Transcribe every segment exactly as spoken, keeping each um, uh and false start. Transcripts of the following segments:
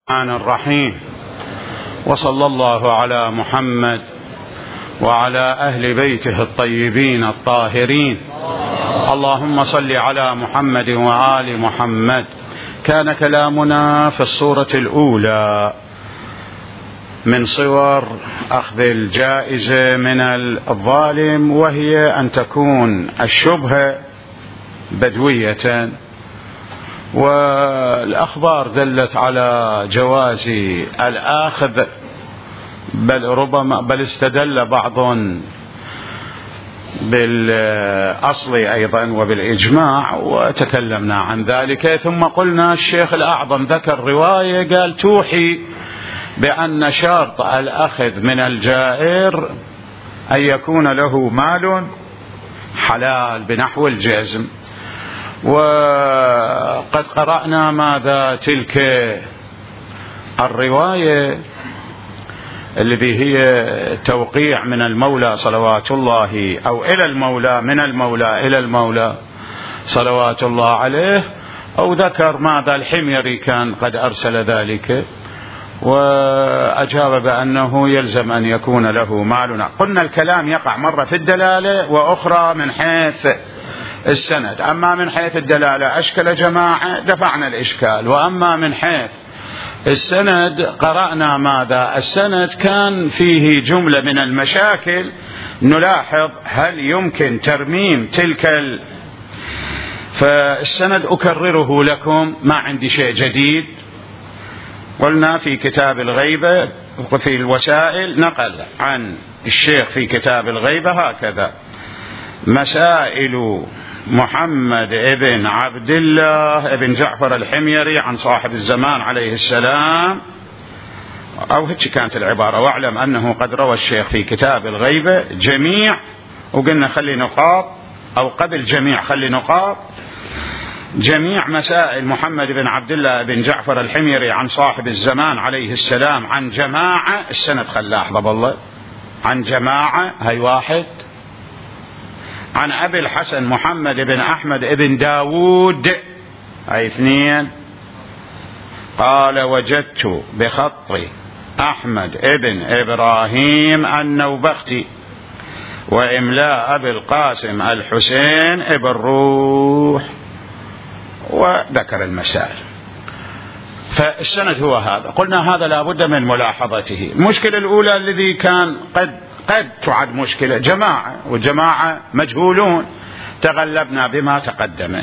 الرحمن الرحيم. وصلى الله على محمد وعلى أهل بيته الطيبين الطاهرين. اللهم صل على محمد وآل محمد. كان كلامنا في الصورة الأولى من صور أخذ الجائزة من الظالم، وهي أن تكون الشبهة بدوية، والأخبار دلت على جواز الآخذ، بل ربما بل استدل بعض بالأصل أيضا وبالإجماع، وتكلمنا عن ذلك. ثم قلنا الشيخ الأعظم ذكر رواية قال توحي بأن شرط الأخذ من الجائر أن يكون له مال حلال بنحو الجزم. وقد قرأنا ماذا تلك الرواية الذي هي توقيع من المولى صلوات الله، أو إلى المولى من المولى إلى المولى صلوات الله عليه، أو ذكر ماذا الحميري كان قد أرسل ذلك، وأجاب بأنه يلزم أن يكون له مال. قلنا الكلام يقع مرة في الدلالة وأخرى من حيث السند. أما من حيث الدلالة أشكل جماعة دفعنا الإشكال، وأما من حيث السند قرأنا ماذا السند كان فيه جملة من المشاكل. نلاحظ هل يمكن ترميم تلك ال... فالسند أكرره لكم، ما عندي شيء جديد. قلنا في كتاب الغيبة وفي الوسائل نقل عن الشيخ في كتاب الغيبة هكذا: مسائل محمد ابن عبد الله ابن جعفر الحميري عن صاحب الزمان عليه السلام، أو هيك كانت العبارة. واعلم أنه قد روى الشيخ في كتاب الغيبة جميع، وقلنا خلي نقاط، أو قبل جميع خلي نقاط، جميع مسائل محمد بن عبد الله بن جعفر الحميري عن صاحب الزمان عليه السلام عن جماعة. السند خلاه حفظ الله عن جماعة، هاي واحد. عن أبي الحسن محمد بن أحمد بن داود، هاي اثنين. قال وجدت بخط أحمد بن إبراهيم النوبختي وإملاء أبي القاسم الحسين بن روح، وذكر المسائل. فالسند هو هذا. قلنا هذا لا بد من ملاحظته. المشكلة الأولى الذي كان قد قد تعد مشكلة جماعة، والجماعة مجهولون، تغلبنا بما تقدمه.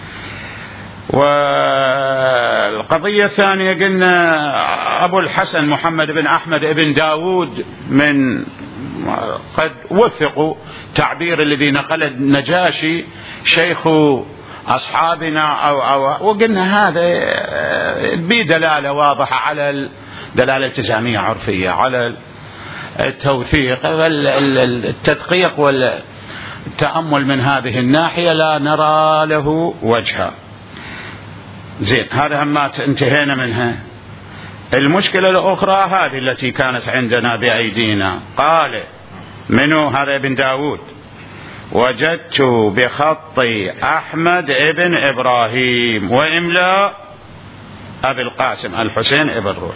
والقضية الثانية قلنا أبو الحسن محمد بن أحمد بن داود من قد وثقوا تعبير الذي نقل النجاشي شيخ أصحابنا أو, أو وقلنا هذا بدلالة واضحة على الدلالة الالتزامية عرفية، على التوثيق والتدقيق والتأمل. من هذه الناحية لا نرى له وجها. زين، هذا ما انتهينا منها. المشكلة الأخرى هذه التي كانت عندنا بأيدينا. قال منو هذا ابن داود؟ وجدت بخط أحمد ابن إبراهيم وإملاء أبي القاسم الحسين ابن روح.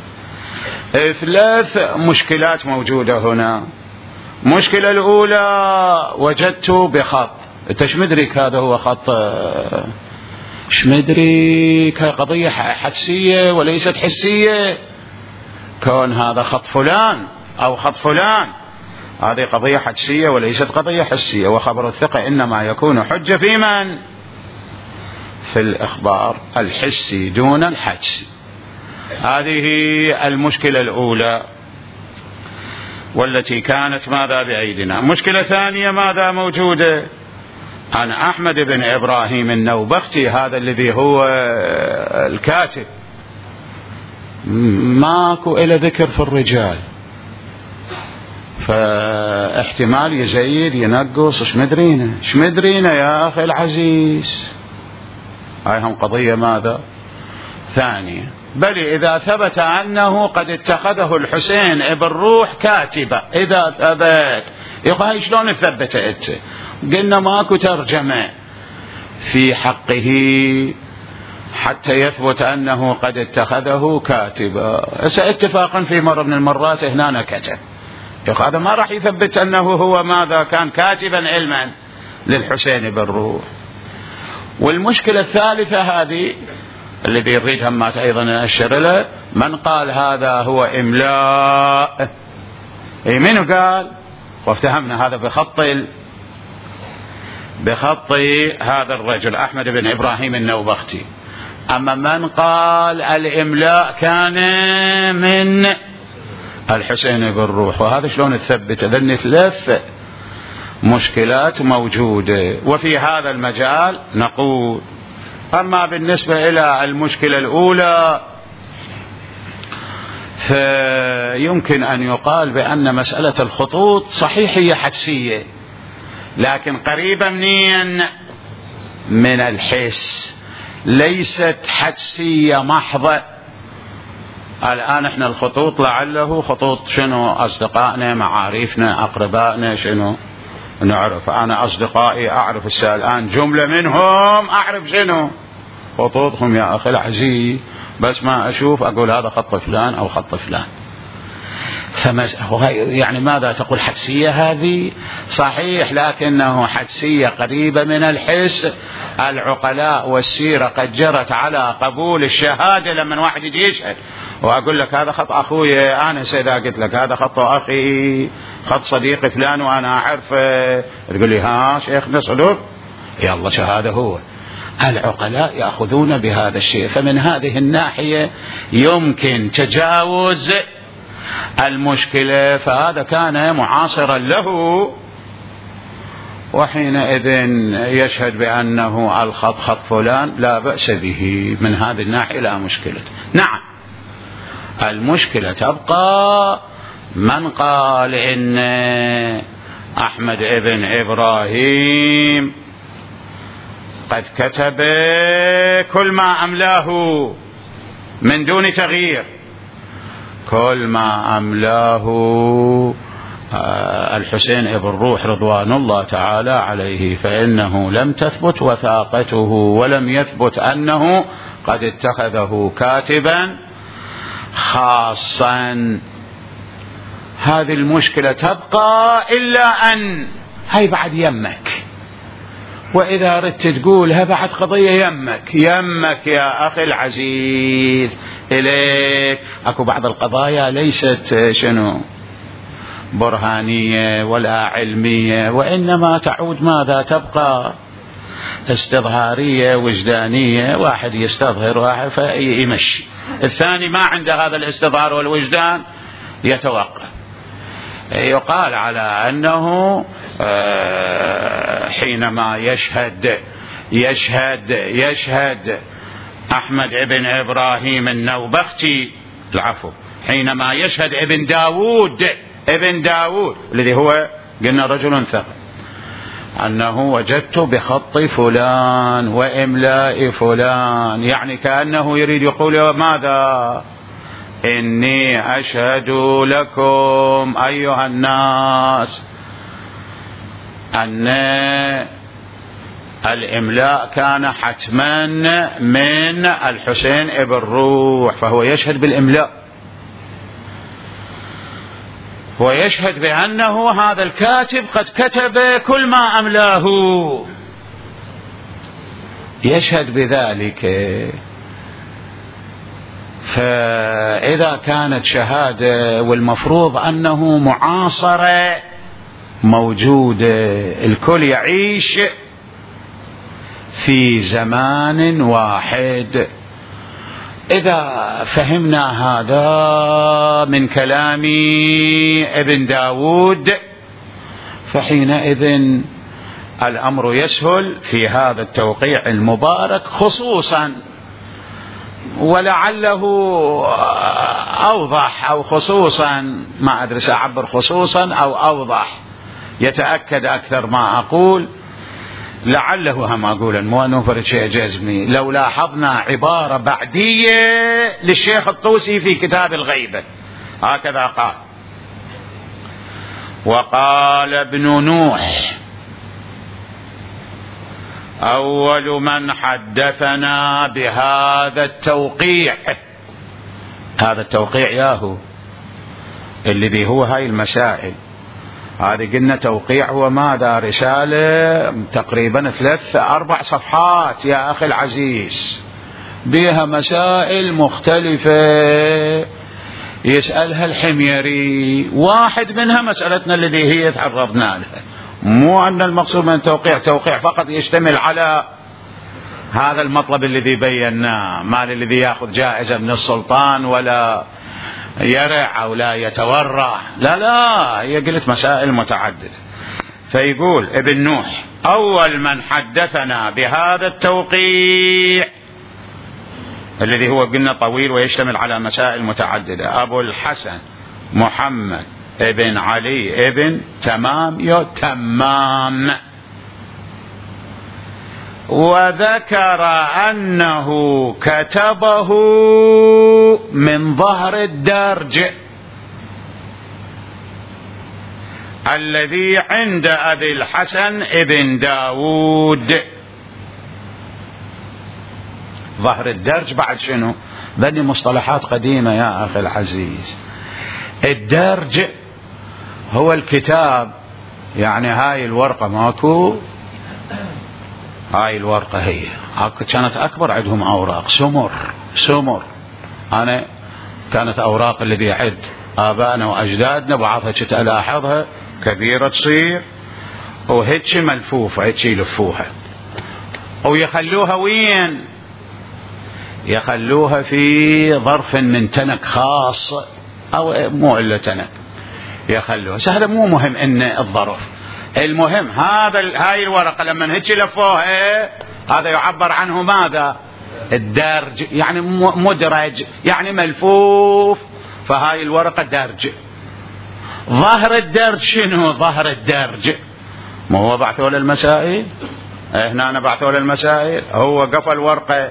ثلاث مشكلات موجودة هنا. مشكلة الأولى وجدت بخط. انت شمدريك هذا هو خط؟ شمدريك قضية حدسية وليست حسية. كون هذا خط فلان أو خط فلان، هذه قضية حدسية وليست قضية حسية. وخبر الثقة إنما يكون حجة في من؟ في الإخبار الحسي دون الحدسي. هذه المشكلة الأولى والتي كانت ماذا بأيدينا. مشكلة ثانية ماذا موجودة؟ عن أحمد بن إبراهيم النوبختي، هذا الذي هو الكاتب، ماكو إلى ذكر في الرجال، فاحتمال يزيد ينقص. شمدرينا شمدرينا يا أخي العزيز. هاي هم قضية ماذا ثانية. بل إذا ثبت أنه قد اتخذه الحسين ابن روح كاتبة، إذا ثبت يقول شلون ثبتت؟ قلنا ماكو ترجمة في حقه حتى يثبت أنه قد اتخذه كاتبا. اتفاقا في مرة من المرات هنا كتب، هذا ما راح يثبت أنه هو ماذا كان كاتبا علما للحسين بن روح. والمشكلة الثالثة هذه اللي بيريد همات أيضا أشر له، من قال هذا هو إملاء؟ أي منو قال؟ وافتهمنا هذا بخط بخط هذا الرجل أحمد بن إبراهيم النوبختي. أما من قال الإملاء كان من الحسين بن روح، وهذا شلون تثبت؟ ذني ثلاث مشكلات موجودة. وفي هذا المجال نقول، أما بالنسبة إلى المشكلة الأولى فيمكن أن يقال بأن مسألة الخطوط صحيح هي حدسية، لكن قريبة منين؟ من الحس، ليست حدسية محضة. الآن احنا الخطوط لعله خطوط شنو؟ أصدقائنا، معارفنا، أقربائنا، شنو نعرف؟ أنا أصدقائي أعرف السؤال الآن جملة منهم أعرف شنو خطوطهم يا أخي العزيز، بس ما أشوف أقول هذا خط فلان أو خط فلان. يعني ماذا تقول؟ حدسية هذه صحيح، لكنه حدسية قريبة من الحس. العقلاء والسيرة قد جرت على قبول الشهادة لما واحد يجي يشهد وأقول لك هذا خط أخوي أنا سيدا، قلت لك هذا خط أخي، خط صديقي فلان وأنا أعرفه، تقول لي ها شيخنا صدق، يلا شهادة هو. العقلاء يأخذون بهذا الشيء، فمن هذه الناحية يمكن تجاوز المشكلة، فهذا كان معاصرا له، وحينئذ يشهد بأنه الخط خط فلان لا بأس به، من هذه الناحية لا مشكلة. نعم، المشكلة تبقى من قال إن أحمد ابن إبراهيم قد كتب كل ما أملاه من دون تغيير، كل ما أملاه الحسين ابن روح رضوان الله تعالى عليه، فإنه لم تثبت وثاقته ولم يثبت أنه قد اتخذه كاتبا خاصا. هذه المشكلة تبقى، إلا أن هاي بعد يمك، وإذا ردت تقولها بعد قضية يمك يمك يا أخي العزيز إليك. أكو بعض القضايا ليست شنو برهانية ولا علمية، وإنما تعود ماذا؟ تبقى استظهارية وجدانية، واحد يستظهر واحد فيمشي، الثاني ما عنده هذا الاستظهار والوجدان يتوقف. يقال على أنه حينما يشهد يشهد يشهد أحمد ابن إبراهيم النوبختي، العفو، حينما يشهد ابن داود ابن داود الذي هو قلنا رجل ثقة، أنه وجدت بخط فلان وإملاء فلان، يعني كأنه يريد يقول ماذا؟ إني أشهد لكم أيها الناس أن الإملاء كان حتما من الحسين ابن روح، فهو يشهد بالإملاء ويشهد بأنه هذا الكاتب قد كتب كل ما أملاه، يشهد بذلك. فإذا كانت شهادة والمفروض أنه معاصرة موجودة، الكل يعيش في زمان واحد، إذا فهمنا هذا من كلام ابن داود فحينئذ الأمر يسهل في هذا التوقيع المبارك خصوصا، ولعله أوضح أو خصوصا، ما أدري سأعبر خصوصا أو أوضح، يتأكد أكثر ما أقول، لعله هم أقول مو أنه فرد شيء جزمي. لو لاحظنا عبارة بعدية للشيخ الطوسي في كتاب الغيبة، هكذا قال: وقال ابن نوح أول من حدثنا بهذا التوقيع، هذا التوقيع ياهو الذي هو هاي المسائل هذه قلنا توقيع هو ماذا؟ رسالة تقريبا ثلاث أربع صفحات يا أخي العزيز بها مسائل مختلفة يسألها الحميري، واحد منها مسألتنا الذي هي تعرضنا لها. مو أن المقصود من توقيع توقيع فقط يشتمل على هذا المطلب الذي بيناه، مال الذي يأخذ جائزة من السلطان ولا يرع أو لا يتورع، لا لا، هي قلت مسائل متعددة. فيقول ابن نوح أول من حدثنا بهذا التوقيع الذي هو قلنا طويل ويشتمل على مسائل متعددة، أبو الحسن محمد ابن علي ابن تمام يا تمام، وذكر أنه كتبه من ظهر الدرج الذي عند أبي الحسن ابن داود. ظهر الدرج بعد شنو؟ بني مصطلحات قديمة يا أخي العزيز. الدرج هو الكتاب، يعني هاي الورقة ماكو، هاي الورقة هي كانت أكبر عندهم أوراق سمر سمر، أنا كانت أوراق اللي بيعد آبائنا وأجدادنا بعضها كنت ألاحظها كبيرة تصير وهيك ملفوفة هيك يلفوها ويخلوها وين؟ يخلوها في ظرف من تنك خاص أو مو إلا تنك يخلوها. هذا مو مهم إن الظرف، المهم هذا هاي الورقة لما هيك لفوها هذا يعبر عنه ماذا؟ الدرج، يعني مدرج يعني ملفوف، فهاي الورقة درج. ظهر الدرج شنو؟ ظهر الدرج ما هو بعثوا للمسائل، هنا أنا بعثوا للمسائل، هو قفل ورقة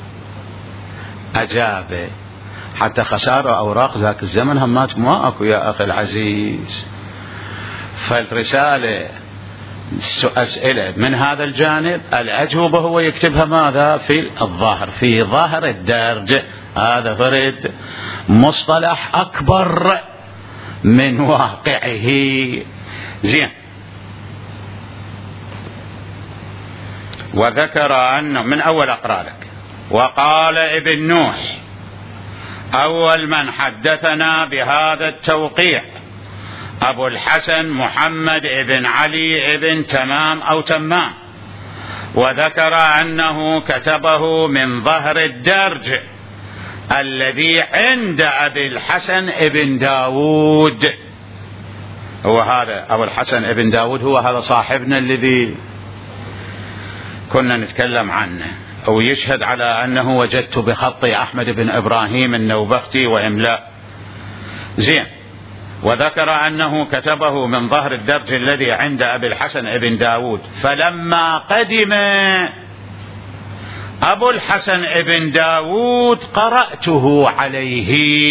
أجابه، حتى خسارة أوراق ذاك الزمن همات ما أكو يا أخي العزيز. فالرسالة أسئلة من هذا الجانب، الأجوبة هو يكتبها ماذا؟ في الظاهر، في ظهر الدرج. هذا فرد مصطلح أكبر من واقعه. زين. وذكر أنه من أول أقرأ لك. وقال ابن نوح أول من حدثنا بهذا التوقيع أبو الحسن محمد ابن علي ابن تمام أو تمام، وذكر أنه كتبه من ظهر الدرج الذي عند أبي الحسن ابن داود. هو هذا أبو الحسن ابن داود، هو هذا صاحبنا الذي كنا نتكلم عنه، أو يشهد على أنه وجدت بخط أحمد بن إبراهيم النوبختي وإملاء. زين. وذكر أنه كتبه من ظهر الدرج الذي عند أبي الحسن ابن داود. فلما قدم أبو الحسن ابن داود قرأته عليه.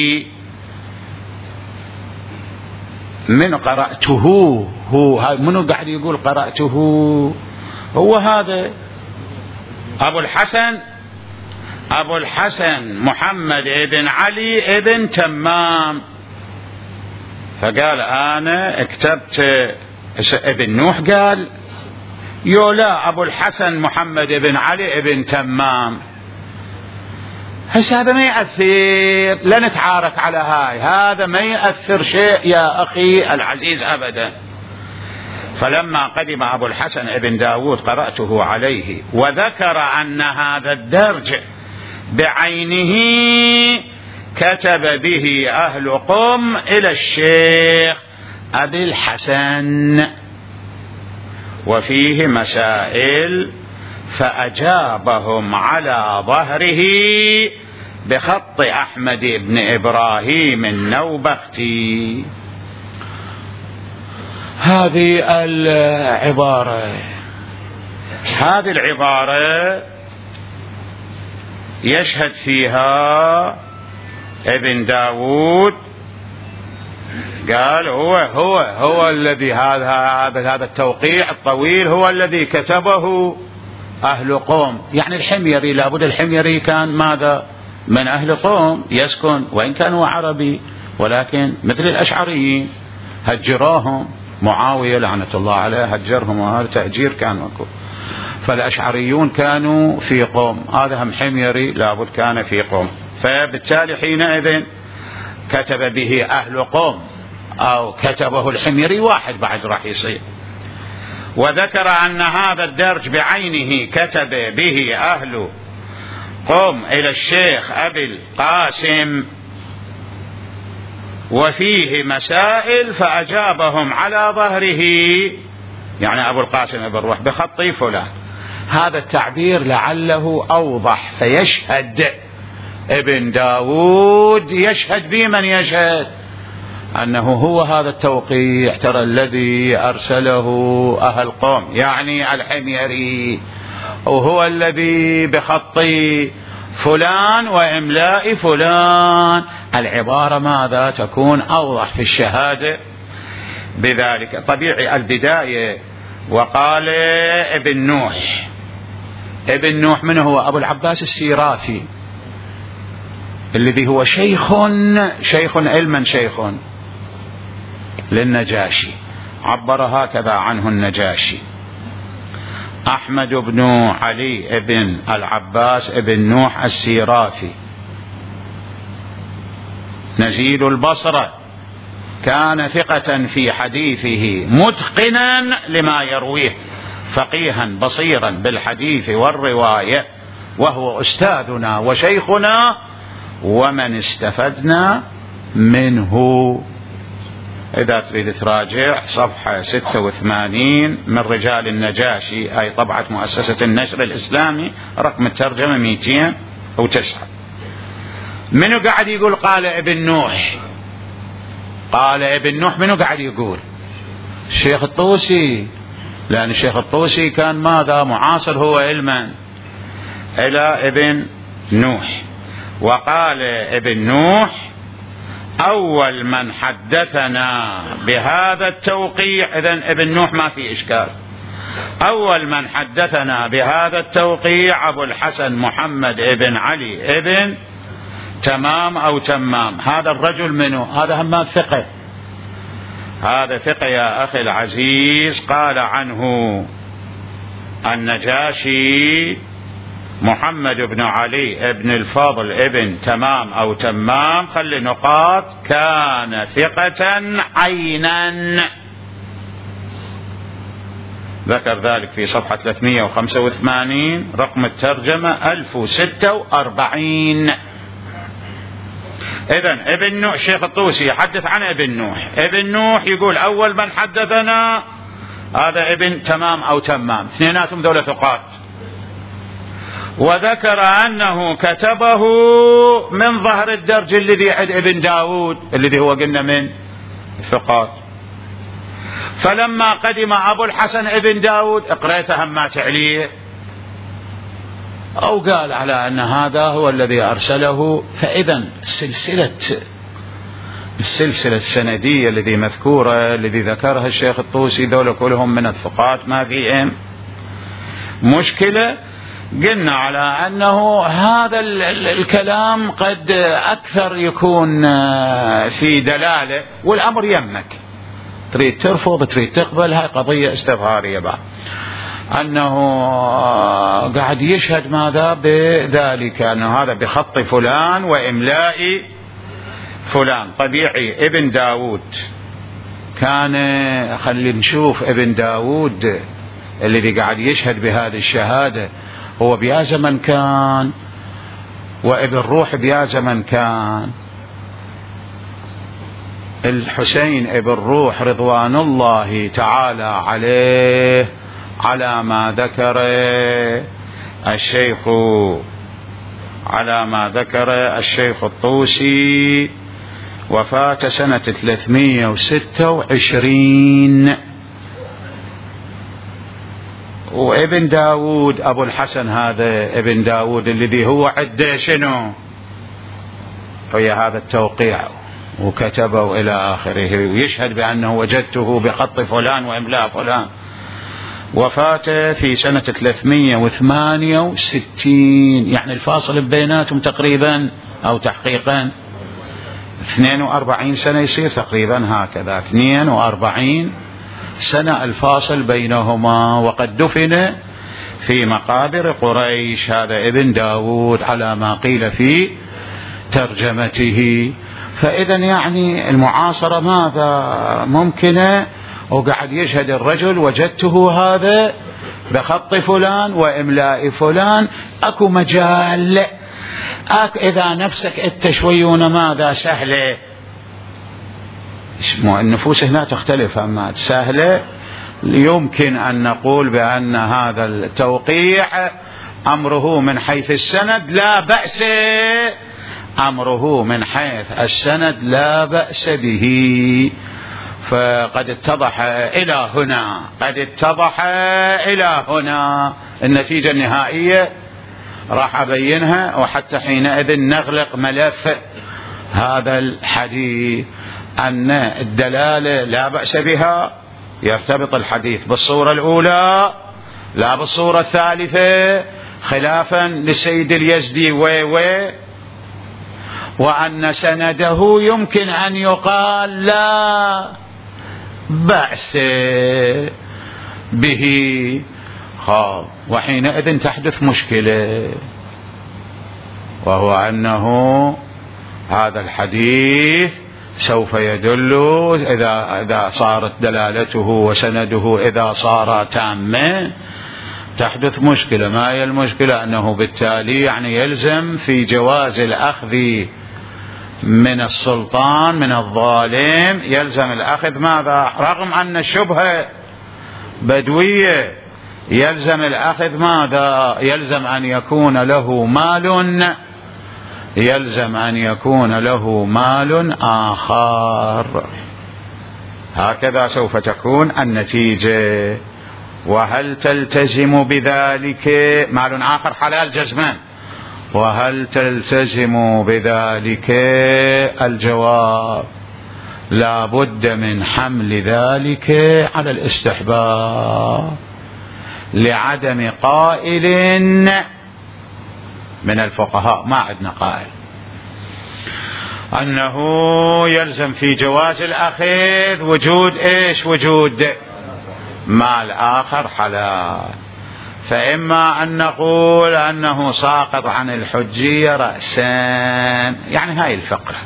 من قرأته؟ هو منو قاعد يقول قرأته؟ هو هذا أبو الحسن أبو الحسن محمد ابن علي ابن تمام. فقال أنا كتبت ابن نوح، قال يولا أبو الحسن محمد ابن علي ابن تمام. هسه هذا ما يأثر، لا نتعارك على هاي، هذا ما يأثر شيء يا أخي العزيز أبدا. فلما قدم أبو الحسن ابن داود قرأته عليه، وذكر أن هذا الدرج بعينه كتب به أهل قم إلى الشيخ أبي الحسن وفيه مسائل، فأجابهم على ظهره بخط أحمد بن إبراهيم النوبختي. هذه العبارة هذه العبارة يشهد فيها ابن داود، قال هو هو هو الذي هذا هذا هذا التوقيع الطويل هو الذي كتبه أهل قوم، يعني الحميري لابد الحميري كان ماذا؟ من أهل قوم يسكن، وإن كان هو عربي ولكن مثل الأشعريين هجروهم معاوية لعنة الله عليه هجرهم، وهذا تهجير كان مكو. فالأشعريون كانوا في قوم، هذا هم حميري لابد كان في قوم، فبالتالي حينئذ كتب به أهل قوم أو كتبه الحميري واحد بعد راح يصير. وذكر أن هذا الدرج بعينه كتب به أهل قوم إلى الشيخ أبي القاسم وفيه مسائل فأجابهم على ظهره، يعني أبو القاسم ابن روح بخط فلان. هذا التعبير لعله أوضح. فيشهد ابن داود، يشهد بمن يشهد؟ أنه هو هذا التوقيع، ترى الذي أرسله أهل قوم يعني الحميري، وهو الذي بخط فلان وإملاء فلان. العبارة ماذا تكون أوضح في الشهادة بذلك. طبيعي البداية. وقال ابن نوح، ابن نوح من هو؟ أبو العباس السيرافي الذي هو شيخ شيخ علما شيخ للنجاشي، عبر هكذا عنه النجاشي: أحمد بن علي بن العباس بن نوح السيرافي نزيل البصرة، كان ثقة في حديثه متقنا لما يرويه، فقيها بصيرا بالحديث والرواية، وهو أستاذنا وشيخنا ومن استفدنا منه. إذا تريد تراجع صفحة ستة وثمانين من رجال النجاشي، أي طبعة مؤسسة النشر الإسلامي، رقم الترجمة مئتين وتسعة. منو قاعد يقول قال ابن نوح؟ قال ابن نوح منو قاعد يقول؟ الشيخ الطوسي، لأن الشيخ الطوسي كان ماذا؟ معاصر هو علما إلى ابن نوح. وقال ابن نوح: أول من حدثنا بهذا التوقيع، إذن ابن نوح ما في إشكال، أول من حدثنا بهذا التوقيع أبو الحسن محمد ابن علي ابن تمام أو تمام. هذا الرجل منه؟ هذا هم ثقة، هذا ثقة يا أخي العزيز. قال عنه النجاشي: محمد بن علي ابن الفضل ابن تمام أو تمام، خلي نقاط، كان ثقة عينا. ذكر ذلك في صفحة ثلاثمئة وخمسة وثمانين، رقم الترجمة ألف وستة وأربعين. إذن ابن نوح، شيخ الطوسي يحدث عن ابن نوح، ابن نوح يقول أول من حدثنا هذا ابن تمام أو تمام، اثنيناتهم دولة ثقات. وذكر أنه كتبه من ظهر الدرج الذي عند ابن داود، الذي هو قلنا من الثقات. فلما قدم أبو الحسن ابن داود اقرأته ما تعليه أو قال على أن هذا هو الذي أرسله. فإذا سلسلة السلسلة السندية الذي مذكورة الذي ذكرها الشيخ الطوسي دولة كلهم من الثقات، ما فيهم مشكلة. قلنا على أنه هذا الكلام قد أكثر يكون في دلالة، والأمر يمك، تريد ترفض تريد تقبل، هاي قضية استظهارية بعد. أنه قاعد يشهد ماذا بذلك، أنه هذا بخط فلان وإملاء فلان. طبيعي ابن داود كان، خلي نشوف ابن داود الذي قاعد يشهد بهذه الشهادة هو بيا زمن كان، وابن روح بيا زمن كان. الحسين ابن روح رضوان الله تعالى عليه على ما ذكر الشيخ على ما ذكر الشيخ الطوسي وفاة سنة ثلاثمئة وستة وعشرين. وابن داود أبو الحسن هذا ابن داود الذي هو عد شنو هي هذا التوقيع وكتبه إلى آخره، ويشهد بأنه وجدته بخط فلان وإملاء فلان. وفاته في سنة ثلاثمئة وثمانية وستين، يعني الفاصل بيناتهم تقريبا أو تحقيقا اثنين وأربعين سنة يصير تقريبا هكذا، اثنين وأربعين سنة الفاصل بينهما. وقد دفن في مقابر قريش هذا ابن داود على ما قيل في ترجمته. فإذا يعني المعاصرة ماذا ممكنة، وقعد يشهد الرجل وجدته هذا بخط فلان وإملاء فلان، أكو مجال. أكو إذا نفسك أنت شويون ماذا سهلة، النفوس هنا تختلف، أما سهلة يمكن أن نقول بأن هذا التوقيع أمره من حيث السند لا بأس، أمره من حيث السند لا بأس به. فقد اتضح إلى هنا، قد اتضح إلى هنا النتيجة النهائية راح أبينها، وحتى حينئذ نغلق ملف هذا الحديث أن الدلالة لا بأس بها، يرتبط الحديث بالصورة الأولى لا بالصورة الثالثة، خلافا للسيد اليزدي وي وأن سنده يمكن أن يقال لا بأس به. خاب وحينئذ تحدث مشكلة، وهو أنه هذا الحديث سوف يدل إذا إذا صارت دلالته وسنده إذا صار تاما تحدث مشكلة. ما هي المشكلة؟ أنه بالتالي يعني يلزم في جواز الأخذ من السلطان من الظالم، يلزم الأخذ ماذا؟ رغم أن الشبهة بدوية، يلزم الأخذ ماذا؟ يلزم أن يكون له مال، يلزم أن يكون له مال آخر. هكذا سوف تكون النتيجة. وهل تلتزم بذلك مال آخر حلال جزمان؟ وهل تلتزم بذلك؟ الجواب لا بد من حمل ذلك على الاستحباب، لعدم قائل من الفقهاء، ما عندنا قائل أنه يلزم في جواز الأخذ وجود إيش؟ وجود مال آخر حلال. فإما أن نقول أنه ساقط عن الحجية رأسا، يعني هاي الفقرة،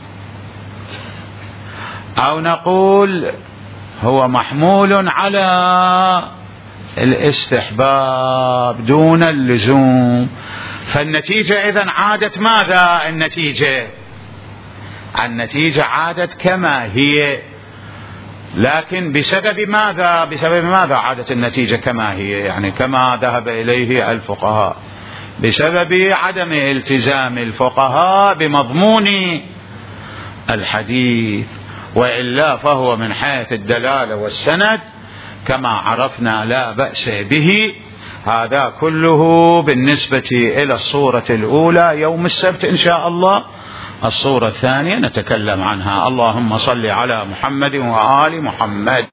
أو نقول هو محمول على الاستحباب دون اللزوم. فالنتيجة إذن عادت ماذا؟ النتيجة النتيجة عادت كما هي، لكن بسبب ماذا؟ بسبب ماذا عادت النتيجة كما هي؟ يعني كما ذهب إليه الفقهاء، بسبب عدم التزام الفقهاء بمضمون الحديث، وإلا فهو من حيث الدلالة والسند كما عرفنا لا بأس به. هذا كله بالنسبة إلى الصورة الأولى يوم السبت إن شاء الله. الصورة الثانية نتكلم عنها. اللهم صل على محمد وآل محمد.